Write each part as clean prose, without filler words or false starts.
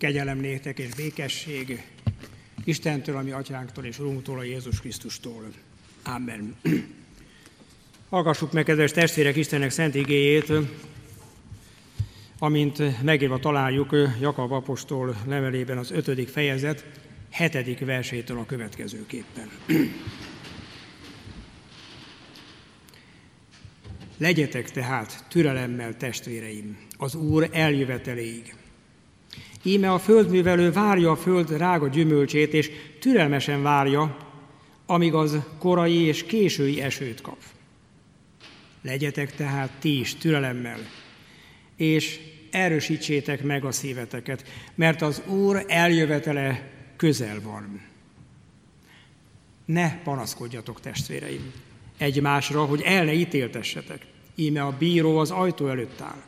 Kegyelem néktek és békesség Istentől, a mi atyánktól és Urunktól, a Jézus Krisztustól. Amen. Hallgassuk meg, kedves testvérek, Istennek szent igéjét, amint megírva találjuk Jakab apostol levelében az 5. fejezet 7. versétől a következőképpen. Legyetek tehát türelemmel, testvéreim, az Úr eljöveteléig. Íme a földművelő várja a föld rága gyümölcsét, és türelmesen várja, amíg az korai és késői esőt kap. Legyetek tehát ti is türelemmel, és erősítsétek meg a szíveteket, mert az Úr eljövetele közel van. Ne panaszkodjatok, testvéreim, egymásra, hogy el ne ítéltessetek. Íme a bíró az ajtó előtt áll.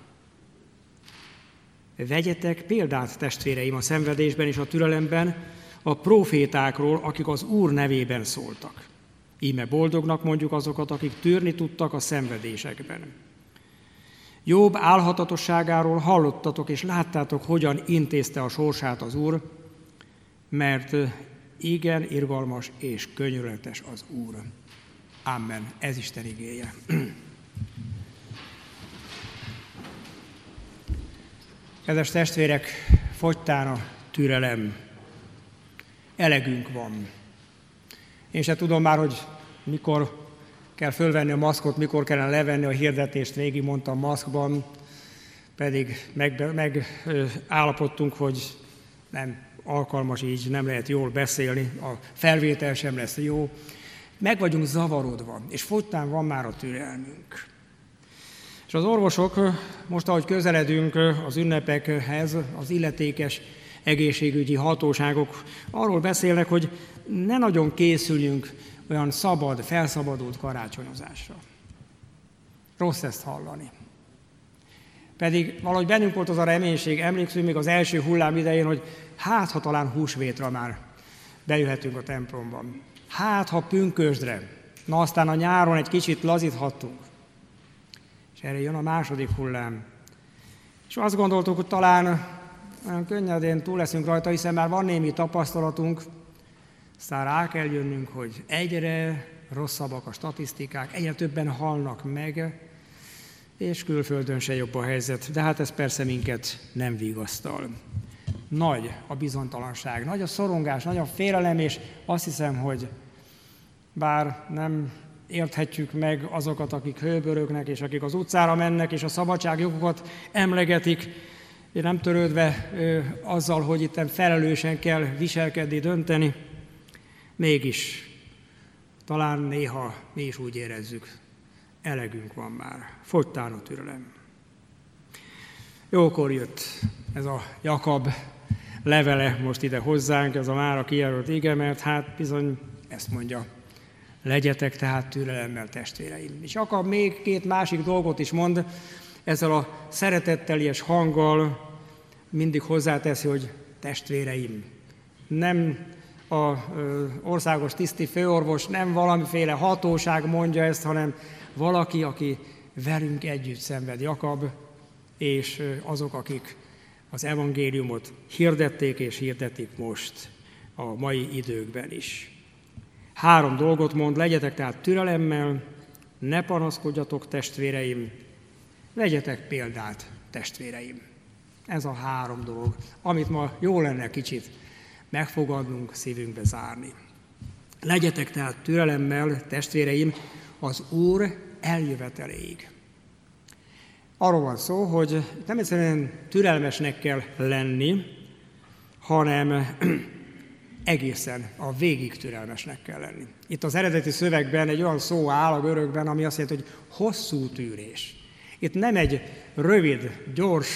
Vegyetek példát, testvéreim, a szenvedésben és a türelemben a prófétákról, akik az Úr nevében szóltak. Íme boldognak mondjuk azokat, akik tűrni tudtak a szenvedésekben. Jobb álhatatosságáról hallottatok és láttátok, hogyan intézte a sorsát az Úr, mert igen irgalmas és könyörületes az Úr. Amen. Ez Isten igéje. Kedves testvérek, fogytán a türelem. Elegünk van. Én se tudom már, hogy mikor kell fölvenni a maszkot, mikor kellene levenni, a hirdetést végigmondtam maszkban, pedig megállapodtunk, hogy nem alkalmas így, nem lehet jól beszélni, a felvétel sem lesz jó. Meg vagyunk zavarodva, és fogytán van már a türelmünk. És az orvosok, most ahogy közeledünk az ünnepekhez, az illetékes egészségügyi hatóságok arról beszélnek, hogy ne nagyon készüljünk olyan szabad, felszabadult karácsonyozásra. Rossz ezt hallani. Pedig valahogy bennünk volt az a reménység, emlékszünk még az első hullám idején, hogy ha talán húsvétra már bejöhetünk a templomban. Ha pünkösdre. Na aztán a nyáron egy kicsit lazíthattunk. És erre jön a második hullám. És azt gondoltuk, hogy talán olyan könnyedén túl leszünk rajta, hiszen már van némi tapasztalatunk, aztán rá kell jönnünk, hogy egyre rosszabbak a statisztikák, egyre többen halnak meg, és külföldön se jobb a helyzet. De hát ez persze minket nem vigasztal. Nagy a bizonytalanság, nagy a szorongás, nagy a félelem, és azt hiszem, hogy bár nem érthetjük meg azokat, akik hőbörögnek, és akik az utcára mennek, és a szabadságjogokat emlegetik, és nem törődve azzal, hogy itt felelősen kell viselkedni, dönteni, mégis talán néha mi is úgy érezzük, elegünk van már, fogytán a türelem. Jókor jött ez a Jakab levele most ide hozzánk, ez a mára kijelölt ige, mert hát bizony ezt mondja, legyetek tehát türelemmel, testvéreim. És Jakab még két másik dolgot is mond, ezzel a szeretettelies hanggal mindig hozzáteszi, hogy testvéreim. Nem az országos tiszti főorvos, nem valamiféle hatóság mondja ezt, hanem valaki, aki velünk együtt szenved, Jakab, és azok, akik az evangéliumot hirdették és hirdetik most a mai időkben is. 3 dolgot mond, legyetek tehát türelemmel, ne panaszkodjatok, testvéreim, vegyetek példát, testvéreim. Ez a 3 dolog, amit ma jó lenne kicsit megfogadnunk, szívünkbe zárni. Legyetek tehát türelemmel, testvéreim, az Úr eljöveteléig. Arról van szó, hogy nem egyszerűen türelmesnek kell lenni, hanem egészen a végig türelmesnek kell lenni. Itt az eredeti szövegben egy olyan szó áll a görögben, ami azt jelenti, hogy hosszú tűrés. Itt nem egy rövid, gyors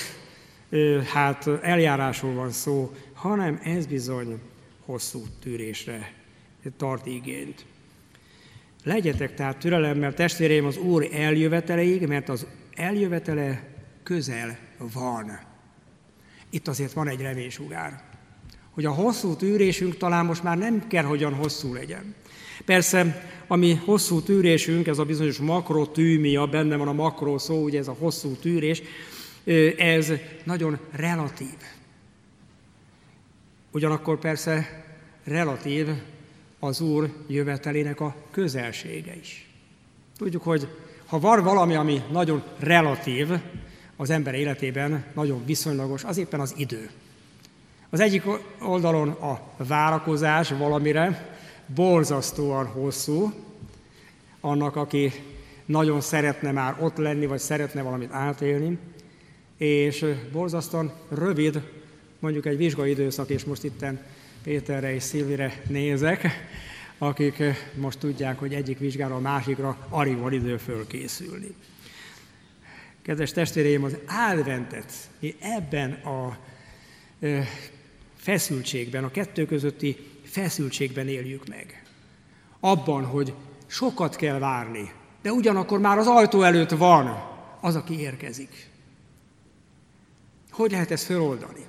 eljárásról van szó, hanem ez bizony hosszú tűrésre tart igényt. Legyetek tehát türelemmel, testvéreim, az Úr eljöveteleig, mert az eljövetele közel van. Itt azért van egy reménysugár, hogy a hosszú tűrésünk talán most már nem kell, hogyan hosszú legyen. Persze, ami hosszú tűrésünk, ez a bizonyos makrotűmia, benne van a makró szó, ugye ez a hosszú tűrés, ez nagyon relatív. Ugyanakkor persze relatív az Úr jövetelének a közelsége is. Tudjuk, hogy ha van valami, ami nagyon relatív az ember életében, nagyon viszonylagos, az éppen az idő. Az egyik oldalon a várakozás valamire borzasztóan hosszú, annak, aki nagyon szeretne már ott lenni, vagy szeretne valamit átélni, és borzasztóan rövid, mondjuk egy vizsgai időszak, és most itten Péterre és Szilvire nézek, akik most tudják, hogy egyik vizsgára a másikra alig van idő fölkészülni. Kedves testvéreim, az adventet mi ebben a feszültségben, a kettő közötti feszültségben éljük meg. Abban, hogy sokat kell várni, de ugyanakkor már az ajtó előtt van az, aki érkezik. Hogy lehet ezt feloldani?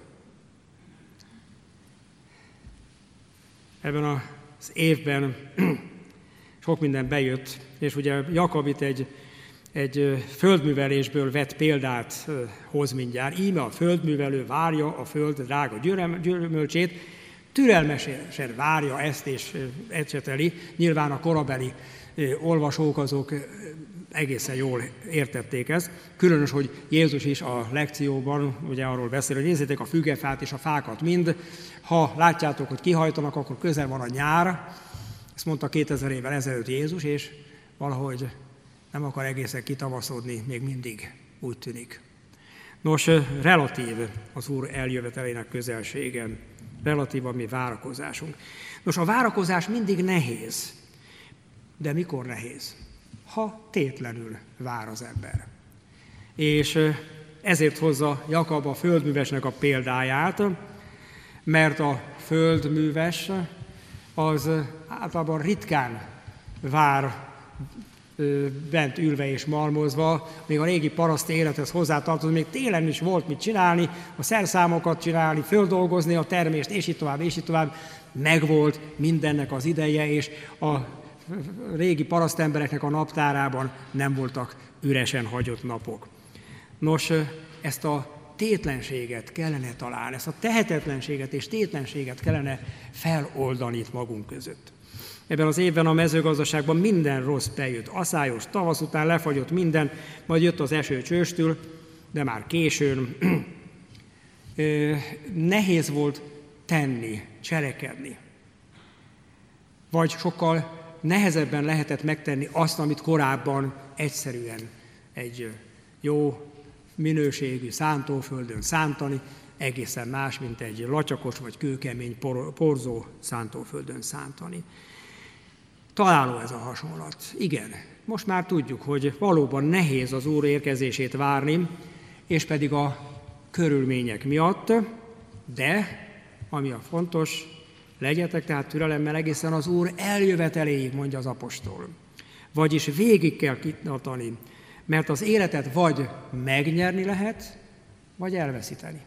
Ebben az évben sok minden bejött, és ugye Jakab itt egy földművelésből vett példát hoz mindjárt. Íme a földművelő várja a föld drága gyümölcsét, türelmesen várja ezt és ecseteli. Nyilván a korabeli olvasók azok egészen jól értették ezt. Különös, hogy Jézus is a lekcióban ugye arról beszél, hogy nézzétek a fügefát és a fákat mind. Ha látjátok, hogy kihajtanak, akkor közel van a nyár. Ezt mondta 2000 évvel ezelőtt Jézus, és valahogy nem akar egészen kitavaszodni, még mindig úgy tűnik. Nos, relatív az Úr eljövetelének közelsége, relatív a mi várakozásunk. Nos, a várakozás mindig nehéz. De mikor nehéz? Ha tétlenül vár az ember. És ezért hozza Jakab a földművesnek a példáját, mert a földműves az általában ritkán vár bent ülve és malmozva, még a régi paraszti élethez hozzátartozott, még télen is volt mit csinálni, a szerszámokat csinálni, földolgozni a termést, és így tovább, megvolt mindennek az ideje, és a régi parasztembereknek a naptárában nem voltak üresen hagyott napok. Nos, ezt a tétlenséget kellene találni, ezt a tehetetlenséget és tétlenséget kellene feloldani itt magunk között. Ebben az évben a mezőgazdaságban minden rossz bejött. Aszályos tavasz után lefagyott minden, majd jött az eső csőstül, de már későn. Nehéz volt tenni, cselekedni. Vagy sokkal nehezebben lehetett megtenni azt, amit korábban egyszerűen egy jó minőségű szántóföldön szántani, egészen más, mint egy latyakos vagy kőkemény porzó szántóföldön szántani. Találó ez a hasonlat. Igen, most már tudjuk, hogy valóban nehéz az Úr érkezését várni, és pedig a körülmények miatt, de, ami a fontos, legyetek tehát türelemmel egészen az Úr eljöveteléig, mondja az apostol. Vagyis végig kell kitartani, mert az életet vagy megnyerni lehet, vagy elveszíteni.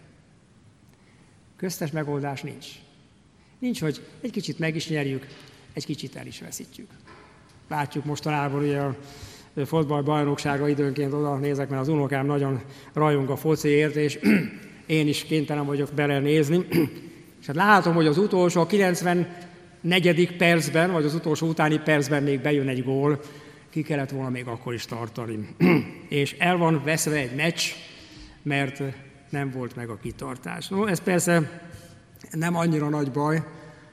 Köztes megoldás nincs. Nincs, hogy egy kicsit meg is nyerjük, egy kicsit el is veszítjük. Látjuk mostanában ugye a fotballbajnokságra időnként oda nézek, mert az unokám nagyon rajong a fociért, és én is kénytelen vagyok belenézni. És hát látom, hogy az utolsó, a 94. percben, vagy az utolsó utáni percben még bejön egy gól, ki kellett volna még akkor is tartani. És el van veszve egy meccs, mert nem volt meg a kitartás. No, ez persze nem annyira nagy baj,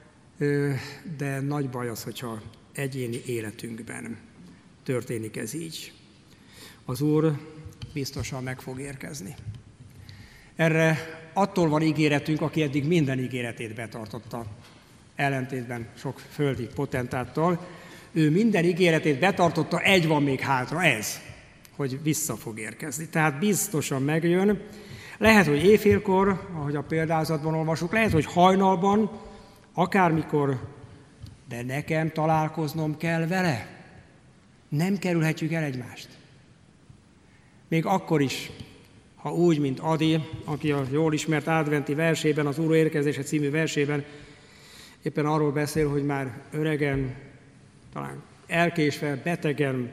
de nagy baj az, hogyha egyéni életünkben történik ez így. Az Úr biztosan meg fog érkezni. Erre attól van ígéretünk, aki eddig minden ígéretét betartotta, ellentétben sok földi potentáttal. Ő minden ígéretét betartotta, egy van még hátra, ez, hogy vissza fog érkezni. Tehát biztosan megjön. Lehet, hogy éjfélkor, ahogy a példázatban olvasjuk, lehet, hogy hajnalban, akármikor, de nekem találkoznom kell vele. Nem kerülhetjük el egymást. Még akkor is, ha úgy, mint Adi, aki a jól ismert adventi versében, az Úr érkezése című versében éppen arról beszél, hogy már öregen, talán elkésve, betegen,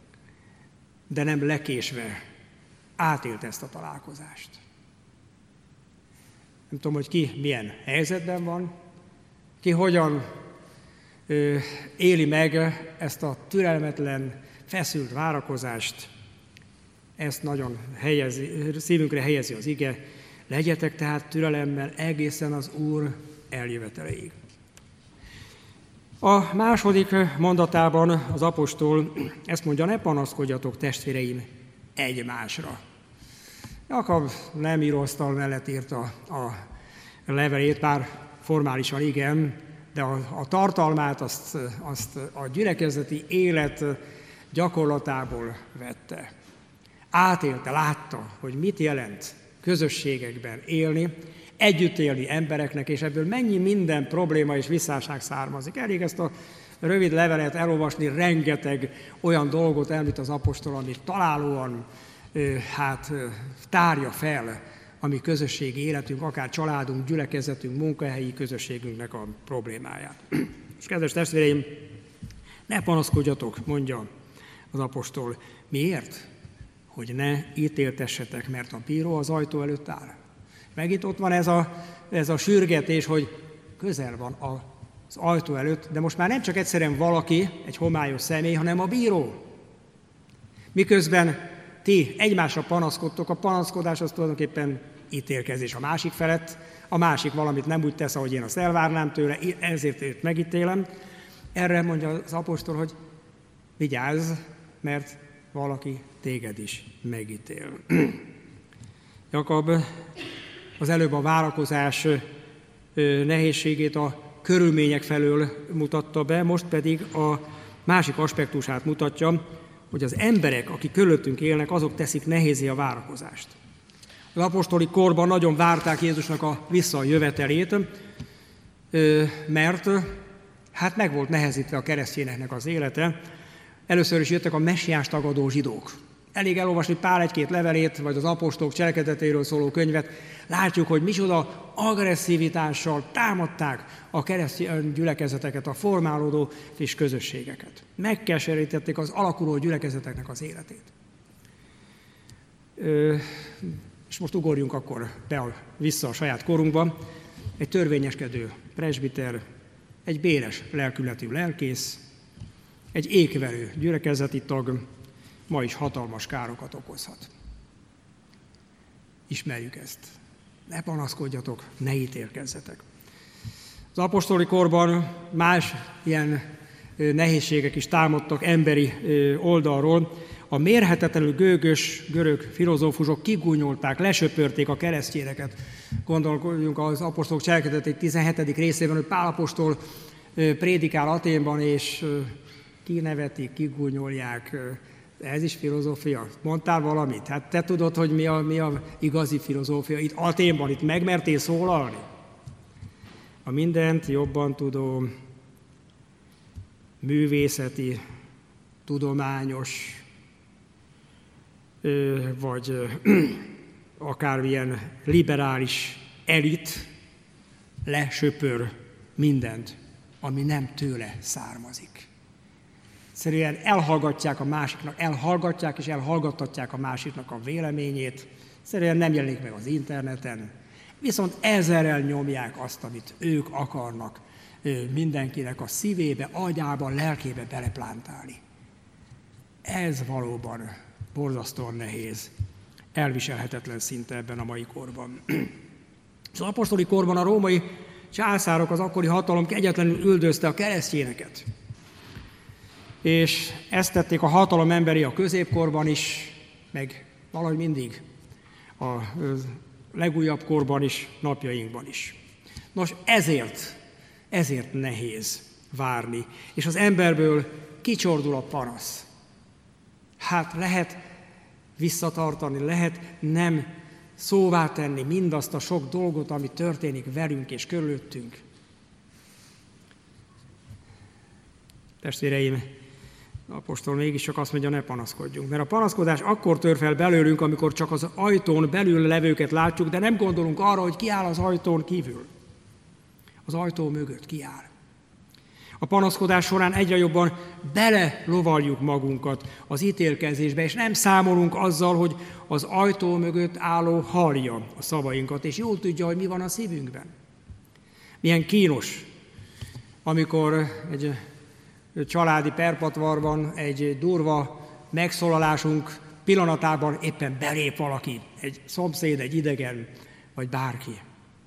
de nem lekésve átélt ezt a találkozást. Nem tudom, hogy ki milyen helyzetben van, ki hogyan éli meg ezt a türelmetlen, feszült várakozást. Ezt nagyon szívünkre helyezi az ige. Legyetek tehát türelemmel egészen az Úr eljöveteleig. A második mondatában az apostol ezt mondja: ne panaszkodjatok, testvéreim, egymásra. Jakab nem íróasztal mellett írta a levelét, bár formálisan igen, de a tartalmát azt a gyülekezeti élet gyakorlatából vette. Átélte, látta, hogy mit jelent közösségekben élni, együtt élni embereknek, és ebből mennyi minden probléma és visszásság származik. Elég ezt a rövid levelet elolvasni, rengeteg olyan dolgot említ az apostol, amit találóan tárja fel a mi közösségi életünk, akár családunk, gyülekezetünk, munkahelyi közösségünknek a problémáját. És kedves testvéreim, ne panaszkodjatok, mondja az apostol. Miért? Hogy ne ítéltessetek, mert a bíró az ajtó előtt áll. Megint ott van ez a sürgetés, hogy közel van az ajtó előtt, de most már nem csak egyszerűen valaki, egy homályos személy, hanem a bíró. Miközben ti egymásra panaszkodtok, a panaszkodás az tulajdonképpen ítélkezés a másik felett, a másik valamit nem úgy tesz, ahogy én azt elvárnám tőle, ezért őt megítélem. Erre mondja az apostol, hogy vigyázz, mert valaki téged is megítél. Jakab az előbb a várakozás nehézségét a körülmények felől mutatta be, most pedig a másik aspektusát mutatja, hogy az emberek, akik körülöttünk élnek, azok teszik nehézé a várakozást. Az apostoli korban nagyon várták Jézusnak a visszajövetelét, mert meg volt nehezítve a keresztényeknek az élete. Először is jöttek a messiást tagadó zsidók. Elég elolvasni Pál egy-két levelét, vagy az apostolok cselekedetéről szóló könyvet. Látjuk, hogy micsoda agresszivitással támadták a keresztény gyülekezeteket, a formálódó és közösségeket. Megkeserítették az alakuló gyülekezeteknek az életét. És most ugorjunk akkor vissza a saját korunkba. Egy törvényeskedő presbiter, egy béres lelkületű lelkész, egy ékverő gyülekezeti tag ma is hatalmas károkat okozhat. Ismerjük ezt. Ne panaszkodjatok, ne ítélkezzetek. Az apostoli korban más ilyen nehézségek is támadtak emberi oldalról. A mérhetetlenül gőgös görög filozófusok kigúnyolták, lesöpörték a keresztényeket. Gondoljunk az apostolok cselekedetek 17. részében, hogy Pál apostol prédikál Athénban, és kinevetik, kigúnyolják. Ez is filozófia. Mondtál valamit? Hát te tudod, hogy mi a igazi filozófia. Itt Athénban, itt megmertél szólalni? A mindent jobban tudó, művészeti, tudományos, vagy akármilyen liberális elit lesöpör mindent, ami nem tőle származik. Egyszerűen elhallgatják és elhallgattatják a másiknak a véleményét, egyszerűen nem jelenik meg az interneten, viszont ezerrel nyomják azt, amit ők akarnak mindenkinek a szívébe, agyába, lelkébe beleplántálni. Ez valóban borzasztóan nehéz, elviselhetetlen szinte ebben a mai korban. Az apostoli korban a római császárok, az akkori hatalom kegyetlenül üldözte a keresztényeket. És ezt tették a hatalom emberi a középkorban is, meg valahogy mindig a legújabb korban is, napjainkban is. Nos, ezért nehéz várni, és az emberből kicsordul a panasz. Hát lehet visszatartani, lehet nem szóvá tenni mindazt a sok dolgot, ami történik velünk és körülöttünk. Testvéreim, apostol mégiscsak azt mondja, ne panaszkodjunk. Mert a panaszkodás akkor tör fel belőlünk, amikor csak az ajtón belül levőket látjuk, de nem gondolunk arra, hogy ki áll az ajtón kívül. Az ajtó mögött ki áll. A panaszkodás során egyre jobban belelovaljuk magunkat az ítélkezésbe, és nem számolunk azzal, hogy az ajtó mögött álló hallja a szavainkat, és jól tudja, hogy mi van a szívünkben. Milyen kínos, amikor egy családi perpatvarban egy durva megszólalásunk pillanatában éppen belép valaki, egy szomszéd, egy idegen, vagy bárki.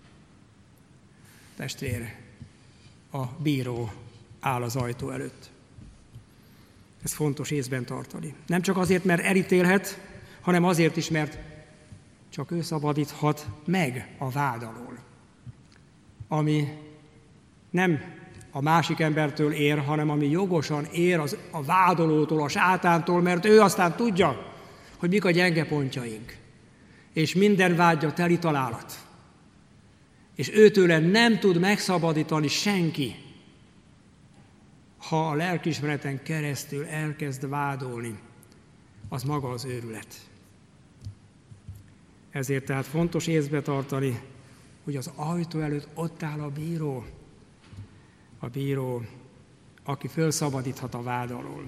Testvér, a bíró áll az ajtó előtt. Ez fontos észben tartani. Nem csak azért, mert elítélhet, hanem azért is, mert csak ő szabadíthat meg a vád alól. Ami nem a másik embertől ér, hanem ami jogosan ér a vádolótól, a sátántól, mert ő aztán tudja, hogy mik a gyenge pontjaink. És minden vágya teli találat. És őtőle nem tud megszabadítani senki, ha a lelkiismereten keresztül elkezd vádolni, az maga az őrület. Ezért tehát fontos észbe tartani, hogy az ajtó előtt ott áll a bíró, aki felszabadíthat a vád alól.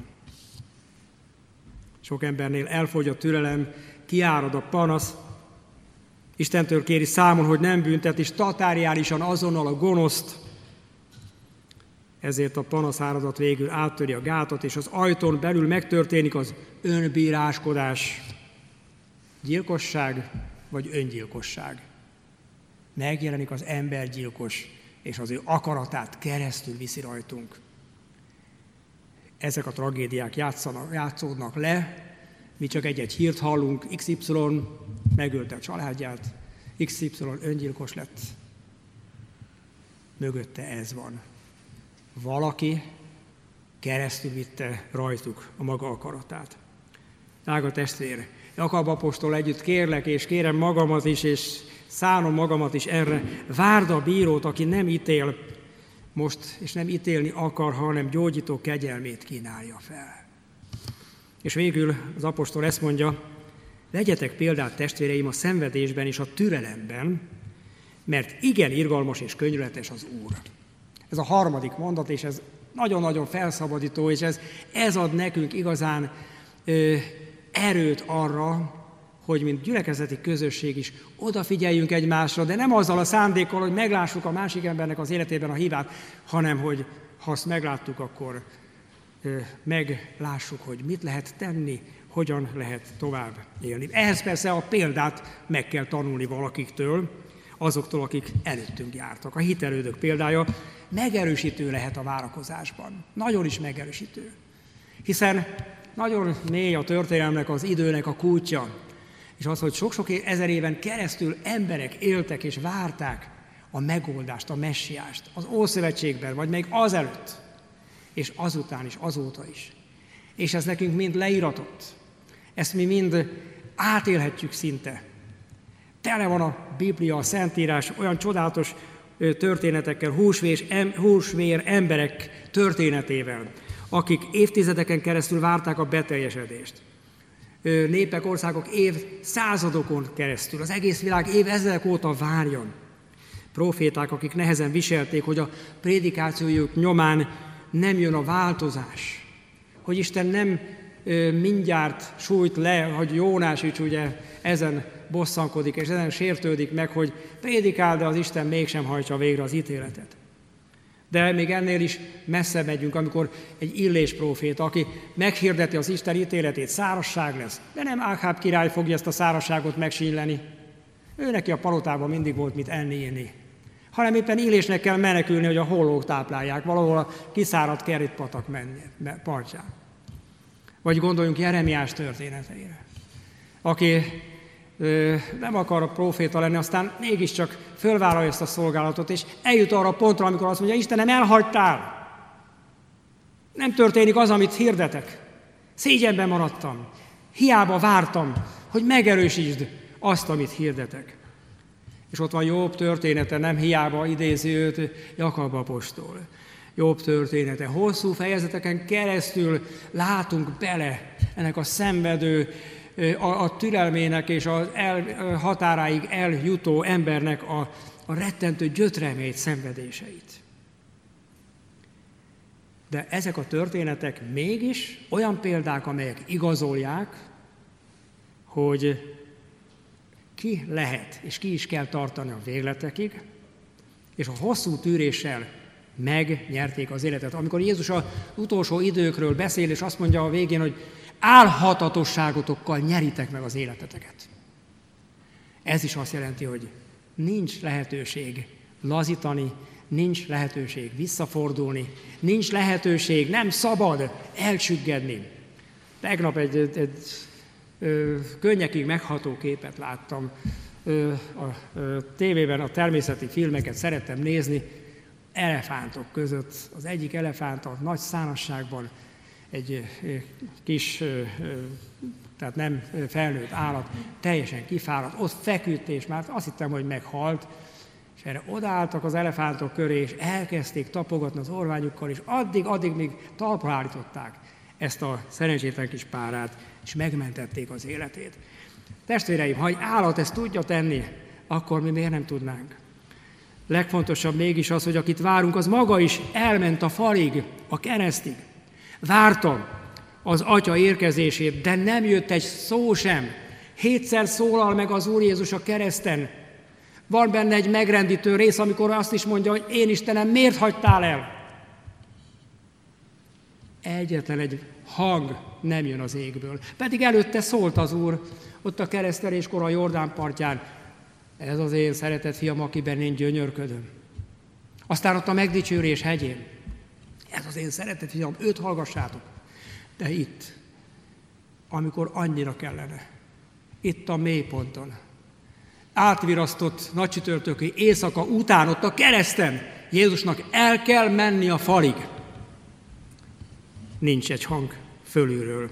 Sok embernél elfogy a türelem, kiárad a panasz, Istentől kéri számon, hogy nem büntet, és tatáriálisan azonnal a gonoszt. Ezért a panaszáradat végül áttöri a gátat, és az ajtón belül megtörténik az önbíráskodás, gyilkosság vagy öngyilkosság. Megjelenik az embergyilkos, és az ő akaratát keresztül viszi rajtunk. Ezek a tragédiák játszódnak le, mi csak egy-egy hírt hallunk, XY megölte a családját, XY öngyilkos lett. Mögötte ez van. Valaki keresztül vitte rajtuk a maga akaratát. Drága testvér, Jakab apostol együtt kérlek, és kérem magamat is, és szánom magamat is erre. Várd a bírót, aki nem ítél most, és nem ítélni akar, hanem gyógyító kegyelmét kínálja fel. És végül az apostol ezt mondja, vegyetek példát, testvéreim, a szenvedésben és a türelemben, mert igen irgalmas és könyörületes az Úr. Ez a harmadik mondat, és ez nagyon-nagyon felszabadító, és ez ad nekünk igazán erőt arra, hogy mint gyülekezeti közösség is odafigyeljünk egymásra, de nem azzal a szándékkal, hogy meglássuk a másik embernek az életében a hibát, hanem hogy ha azt megláttuk, akkor meglássuk, hogy mit lehet tenni, hogyan lehet tovább élni. Ehhez persze a példát meg kell tanulni valakiktől, azoktól, akik előttünk jártak. A hitelődők példája megerősítő lehet a várakozásban. Nagyon is megerősítő. Hiszen nagyon mély a történelemnek, az időnek a kútja, és az, hogy sok-sok ezer éven keresztül emberek éltek és várták a megoldást, a messiást, az Ószövetségben, vagy még azelőtt, és azután is, azóta is. És ez nekünk mind leíratott. Ezt mi mind átélhetjük szinte. Tele van a Biblia, a Szentírás olyan csodálatos történetekkel, húsvér emberek történetével, akik évtizedeken keresztül várták a beteljesedést. Népek, országok évszázadokon keresztül, az egész világ évezredek óta várjon. Proféták, akik nehezen viselték, hogy a prédikációjuk nyomán nem jön a változás, hogy Isten nem mindjárt sújt le, hogy Jónás is ugye ezen bosszankodik, és ezen sértődik meg, hogy prédikál, de az Isten mégsem hajtsa végre az ítéletet. De még ennél is messze megyünk, amikor egy Illés próféta, aki meghirdeti az Isten ítéletét, szárazság lesz, de nem Ákháb király fogja ezt a szárazságot megsínyleni. Ő neki a palotában mindig volt mit enni, hanem éppen Illésnek kell menekülni, hogy a hollók táplálják, valahol a kiszáradt Kerit-patak partján. Vagy gondoljunk Jeremiás történeteire, aki nem akar a próféta lenni, aztán mégiscsak fölvállalja ezt a szolgálatot, és eljut arra a pontra, amikor azt mondja, Istenem, elhagytál. Nem történik az, amit hirdetek. Szégyenben maradtam. Hiába vártam, hogy megerősítsd azt, amit hirdetek. És ott van Jobb története, nem hiába idézi őt Jakab apostol. Jobb története. Hosszú fejezeteken keresztül látunk bele ennek a szenvedő, a türelmének és a határáig eljutó embernek a rettentő gyötrelmét, szenvedéseit. De ezek a történetek mégis olyan példák, amelyek igazolják, hogy ki lehet, és ki is kell tartani a végletekig, és a hosszú tűréssel megnyerték az életet. Amikor Jézus az utolsó időkről beszél, és azt mondja a végén, hogy álhatatosságotokkal nyeritek meg az életeteket. Ez is azt jelenti, hogy nincs lehetőség lazítani, nincs lehetőség visszafordulni, nincs lehetőség, nem szabad elcsüggedni. Tegnap egy könnyekig megható képet láttam a tévében, a természeti filmeket szerettem nézni, elefántok között. Az egyik elefánt a nagy szánasságban egy kis, tehát nem felnőtt állat, teljesen kifáradt, ott feküdt, és már azt hittem, hogy meghalt, és erre odaálltak az elefántok köré, és elkezdték tapogatni az orványukkal, és addig még talpra állították ezt a szerencsétlen kis párát, és megmentették az életét. Testvéreim, ha egy állat ezt tudja tenni, akkor mi miért nem tudnánk? Legfontosabb mégis az, hogy akit várunk, az maga is elment a falig, a keresztig. Várta az Atya érkezését, de nem jött egy szó sem. 7-szer szólal meg az Úr Jézus a kereszten. Van benne egy megrendítő rész, amikor azt is mondja, hogy én Istenem, miért hagytál el? Egyetlen egy hang nem jön az égből. Pedig előtte szólt az Úr, ott a kereszteléskor a Jordán partján, ez az én szeretett fiam, akiben én gyönyörködöm. Aztán ott a megdicsőrés hegyén, ez az én szeretett fiam, őt hallgassátok. De itt, amikor annyira kellene, itt a mélyponton, átvirasztott nagycsütörtöki éjszaka után, ott a kereszten, Jézusnak el kell menni a falig. Nincs egy hang fölülről.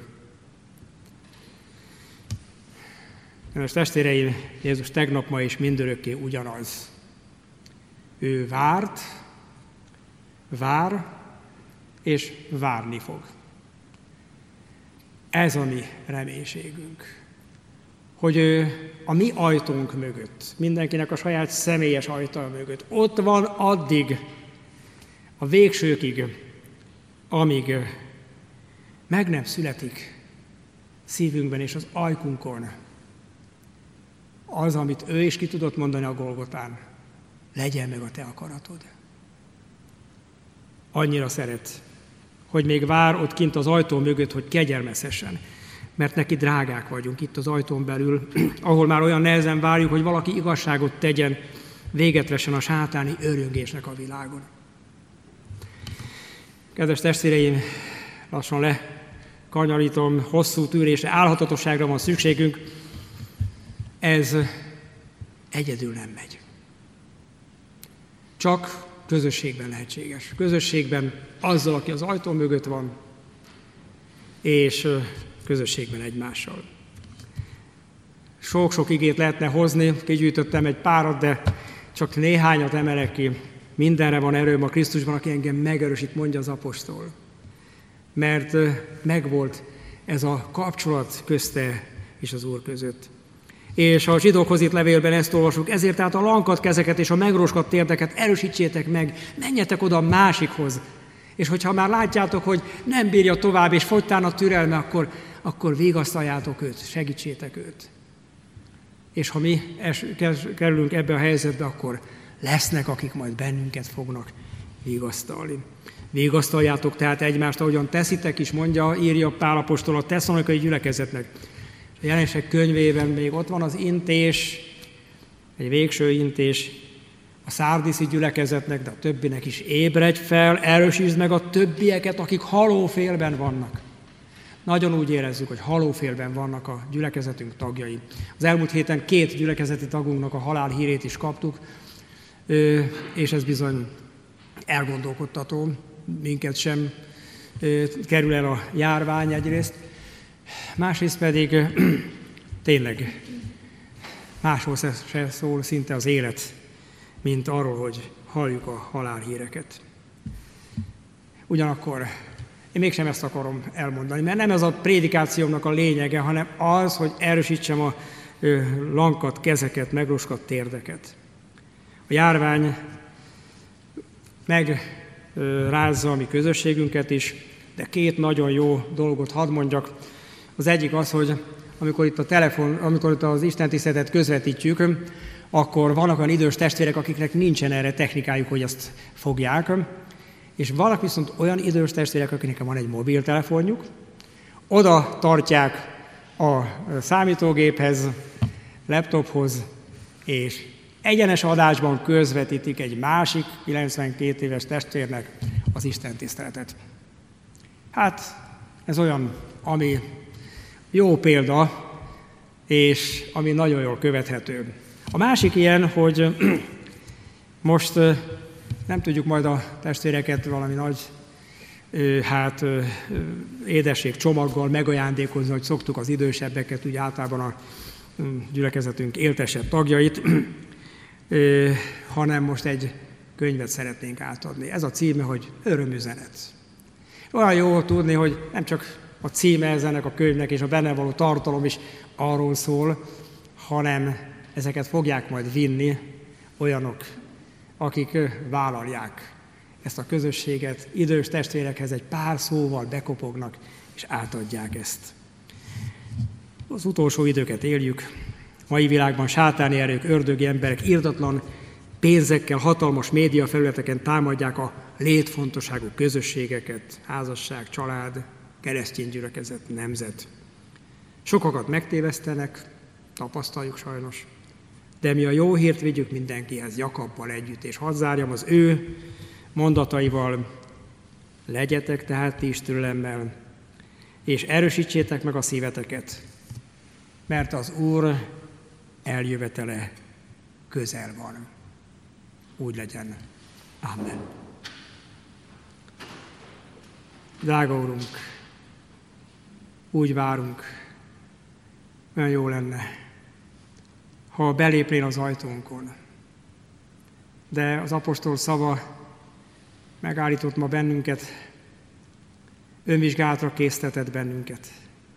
Most testvéreim, Jézus tegnap, ma és mindörökké ugyanaz. Ő vár, és várni fog. Ez a mi reménységünk. Hogy ő a mi ajtónk mögött, mindenkinek a saját személyes ajtaja mögött, ott van addig, a végsőkig, amíg meg nem születik szívünkben és az ajkunkon az, amit ő is ki tudott mondani a Golgotán, legyen meg a te akaratod. Annyira szeret, hogy még vár ott kint az ajtó mögött, hogy kegyelmezhessen, mert neki drágák vagyunk itt az ajtón belül, ahol már olyan nehezen várjuk, hogy valaki igazságot tegyen, véget vessen a sátáni örjöngésnek a világon. Kedves testvéreim, lassan lekanyarítom, hosszú tűrésre, álhatatosságra van szükségünk, ez egyedül nem megy. Csak közösségben lehetséges. Közösségben azzal, aki az ajtó mögött van, és közösségben egymással. Sok-sok igét lehetne hozni, kigyűjtöttem egy párat, de csak néhányat emelek ki. Mindenre van erőm a Krisztusban, aki engem megerősít, mondja az apostol. Mert megvolt ez a kapcsolat közte és az Úr között. És a zsidókhoz írt levélben ezt olvasjuk, ezért tehát a lankadt kezeket és a megroskadt térdeket erősítsétek meg, menjetek oda a másikhoz. És hogyha már látjátok, hogy nem bírja tovább, és fogytán a türelme, akkor vigasztaljátok őt, segítsétek őt. És ha mi kerülünk ebbe a helyzetbe, akkor lesznek, akik majd bennünket fognak vigasztalni. Vigasztaljátok tehát egymást, ahogyan teszitek is, írja Pál apostol a tesszalonikai gyülekezetnek. A Jelenések könyvében még ott van az intés, egy végső intés a szárdiszi gyülekezetnek, de a többinek is: ébredj fel, erősítsd meg a többieket, akik halófélben vannak. Nagyon úgy érezzük, hogy halófélben vannak a gyülekezetünk tagjai. Az elmúlt héten 2 gyülekezeti tagunknak a halál hírét is kaptuk, és ez bizony elgondolkodtató, minket sem kerül el a járvány egyrészt, másrészt pedig tényleg máshol se szól szinte az élet, mint arról, hogy halljuk a halálhíreket. Ugyanakkor én mégsem ezt akarom elmondani, mert nem ez a prédikációmnak a lényege, hanem az, hogy erősítsem a lankadt kezeket, megroskadt térdeket. A járvány rázza a mi közösségünket is, de két nagyon jó dolgot hadd mondjak. Az egyik az, hogy amikor itt az istentiszteletet közvetítjük, akkor vannak olyan idős testvérek, akiknek nincsen erre technikájuk, hogy ezt fogják, és vannak viszont olyan idős testvérek, akiknek van egy mobiltelefonjuk, oda tartják a számítógéphez, laptophoz, és egyenes adásban közvetítik egy másik 92 éves testvérnek az istentiszteletet. Hát ez olyan, ami jó példa, és ami nagyon jól követhető. A másik ilyen, hogy most nem tudjuk majd a testvéreket valami nagy édesség csomaggal megajándékozni, hogy szoktuk az idősebbeket, úgy általában a gyülekezetünk éltesebb tagjait, hanem most egy könyvet szeretnénk átadni. Ez a címe, hogy Örömüzenet. Olyan jó tudni, hogy nem csak a címe ennek a könyvnek és a benne való tartalom is arról szól, hanem ezeket fogják majd vinni olyanok, akik vállalják ezt a közösséget, idős testvérekhez egy pár szóval bekopognak, és átadják ezt. Az utolsó időket éljük. Mai világban sátáni erők, ördögi emberek irdatlan pénzekkel, hatalmas médiafelületeken támadják a létfontosságú közösségeket, házasság, család, keresztény gyülekezet, nemzet. Sokakat megtévesztenek, tapasztaljuk sajnos, de mi a jó hírt vigyük mindenkihez, Jakabbal együtt, és hadd zárjam az ő mondataival: legyetek tehát ti is türelemmel, és erősítsétek meg a szíveteket, mert az Úr eljövetele közel van. Úgy legyen. Amen. Drága Urunk, úgy várunk, olyan jó lenne, ha belépnél az ajtónkon. De az apostol szava megállított ma bennünket, önvizsgálatra késztetett bennünket.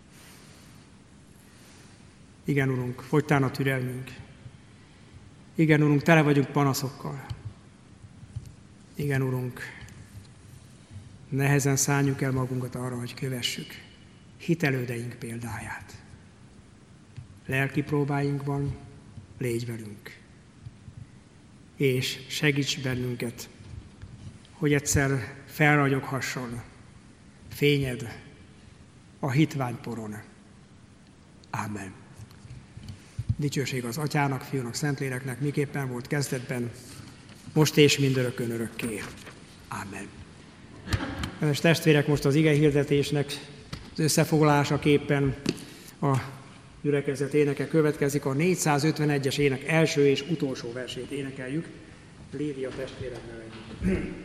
Igen, Urunk, fogytán a türelmünk. Igen, Urunk, tele vagyunk panaszokkal. Igen, Urunk, nehezen szálljuk el magunkat arra, hogy kövessük hitelődeink példáját. Lelki próbáinkban légy velünk, és segíts bennünket, hogy egyszer felragyoghasson fényed a hitványporon. Ámen. Dicsőség az Atyának, Fiúnak, Szentléleknek, miképpen volt kezdetben, most és mindörökkön örökké. Ámen. Kedves testvérek, most az ige hirdetésnek az összefoglalásaképpen a gyülekezet éneke következik. A 451-es ének első és utolsó versét énekeljük. Lívia testvéremmel együtt.